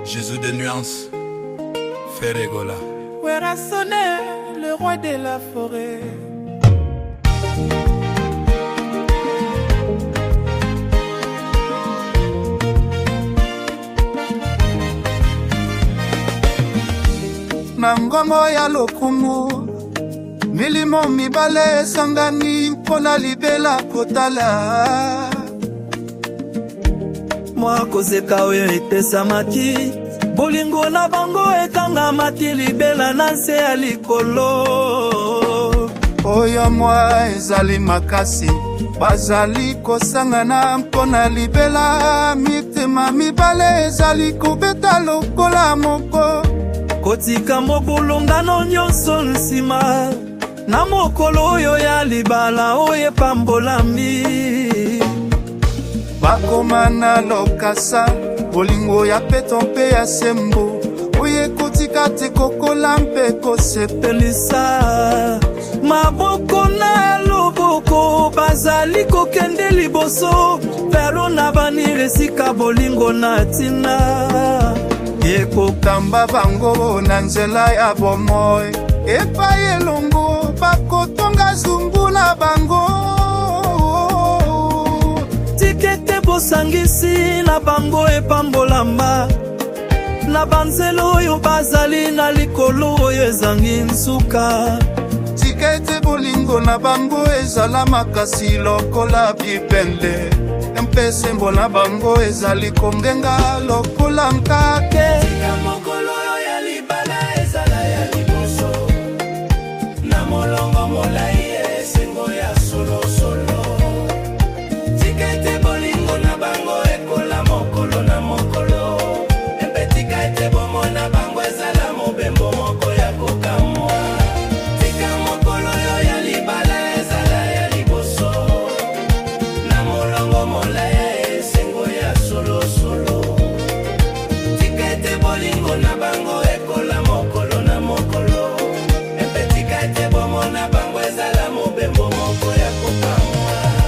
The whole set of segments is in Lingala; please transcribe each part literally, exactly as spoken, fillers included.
Jésus de nuances, Ferregola. Wera sonné, le roi de la forêt. Nangongo ya lokumu milimo mibale sangani mpona libela kotala mwa kozeka oyo etesamaki bolingo na bango ekangamaki libela na nse ya likolo oyo mwa ezali makasi bazali kosangana mpona libela mitema mibale ezali kobeta lokola moko kotika mokulungano nyonso nsima na mokolo oyo ya libala oyo epambolami bakoma na lokasa bolingo ya peto mpe ya sembo oyo ekotika te kokola mpe kosepelisa maboko na loboko bazali kokende liboso pero na banire esika bolingo na ntina ekokamba bango na nzela ya bomoi epai elongo bakotonga zungula bango tikete bosangisi na bango epambolamba na banzelo oyo bazali na likolo oyo ezangi nsuka tikete bolingo na bango ezala makasi lokola bipende mpe sembo na bango ezali kongenga lokola nkake tika mokolo ya libala ezala ya liboso na molongo molai esengo ya solo solo tikete bolingo na bango ekola mokolo na mokolo mpe tikete bomo na bango ezala mobembo moko ya kokamwa tika mokolo ya libala ezala ya liboso na molongo molai esengo ya solo solo tikete bolingo na bango ekola mokolo na mokolo mpe tikete bomo na bango ezala mobembo moko ya kokamwa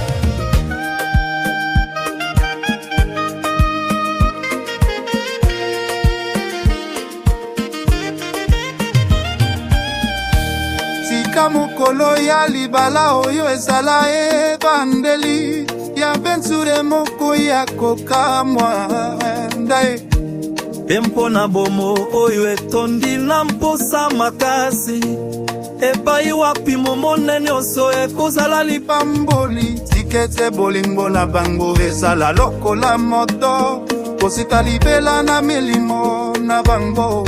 tika mokolo ya libala oyo ezala ebandeli ya benzure moko ya kokamwa ndae empo na bomo oyo etondi na mposa makasi epai wapi monene oso ekozala lipamboli tikete bolingo na bango ezala lokola moto kosika libela na milimo na bango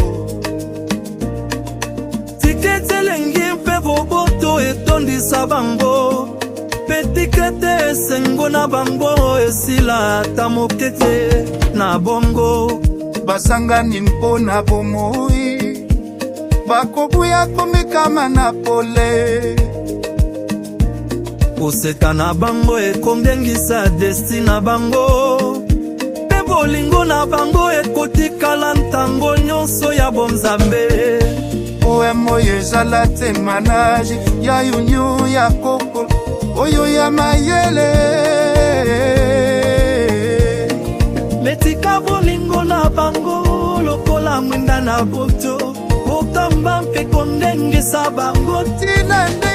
tikete elengi mpe boboto etondisa bango mpe tikete esengo na bango esila ata moke te na bongo basangani mpona bomoi bakobuya komekama na pole koseka na bango ekongengisa desti na bango mpe bolingo na bango ekotikala ntango nyonso ya bonzambe poemo oyo ezala te manage ya yunyu ya koko oyo ya mayele metika bolingo na bango lokola mwinda na boto okamba mpe kondengisa bango tina nde